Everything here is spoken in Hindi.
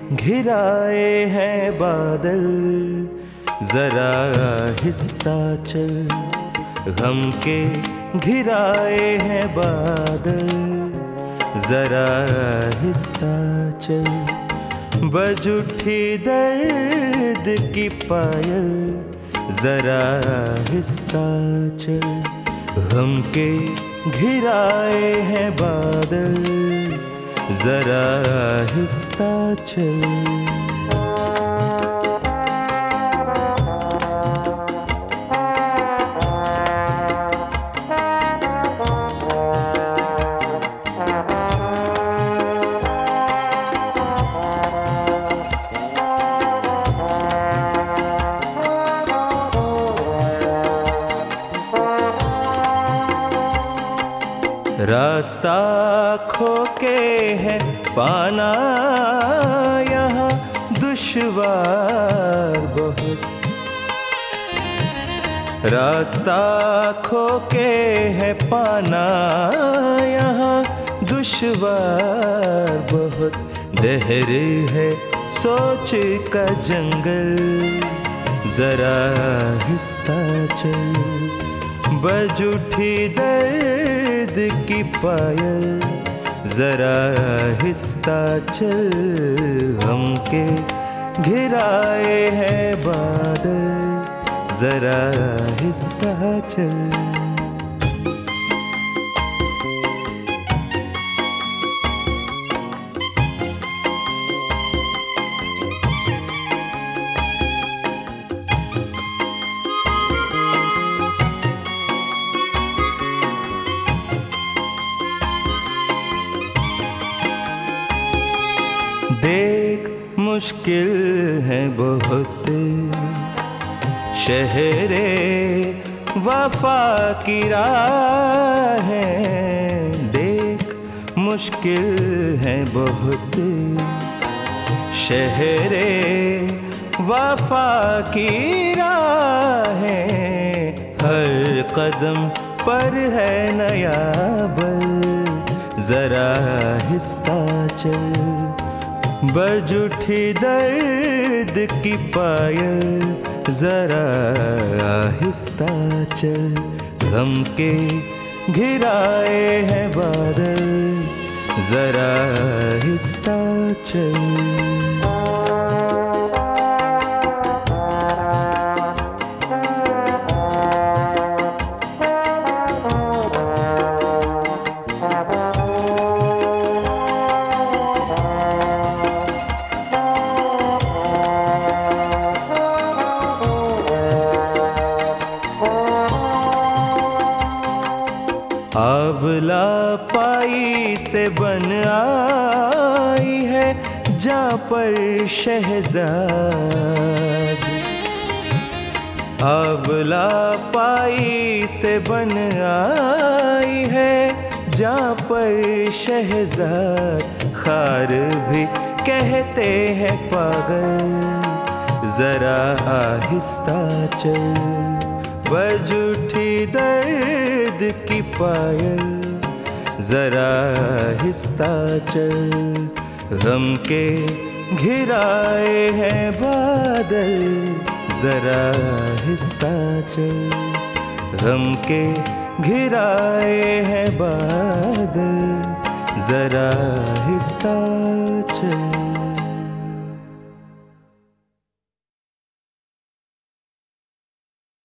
घिराए हैं बादल, जरा आहिस्ता चल। गम के घिराए हैं बादल, जरा आहिस्ता चल। बज उठी दर्द की पायल, जरा आहिस्ता चल। गम के घिराए हैं बादल, जरा आहिस्ता चल। रास्ता खो के है पाना यहाँ दुश्वार बहुत। रास्ता खो के है पाना यहाँ दुश्वार बहुत। दहर है सोच का जंगल, जरा आहिस्ता चल। बज उठी दर्द की पायल, जरा आहिस्ता चल। गम के घिराए हैं बादल, जरा आहिस्ता चल। देख मुश्किल है बहुत शहरे वफा की राहें। देख मुश्किल है बहुत शहरे वफा की राहें। हर कदम पर है नया बल, जरा आहिस्ता चल। बज उठी दर्द की पायल, जरा आहिस्ता चल। गम के घिराए हैं बादल, जरा आहिस्ता चल। अब लापाई से बन आई है जा पर शहजाद। अब लापाई से बन आई है जा पर शहजाद। खार भी कहते हैं पागल, जरा आहिस्ता चल। बज उठी दर्द की पायल, जरा आहिस्ता चल। गम के घिराए हैं बादल, जरा आहिस्ता चल। गम के घिराए हैं बादल, जरा आहिस्ता चल।